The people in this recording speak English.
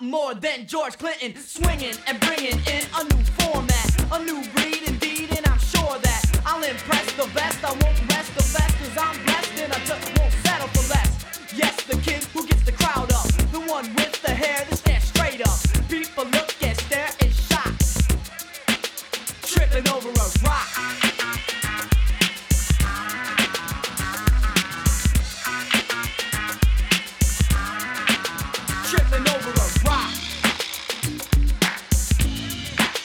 more than George Clinton, swinging and bringing in a new format, a new breed indeed, and I'm sure that I'll impress the best. I won't rest the best, cause I'm blessed and I just won't settle for less. Yes, the kid who gets the crowd up, the one with the hair that stands straight up. People look and stare in shock, tripping over a rock.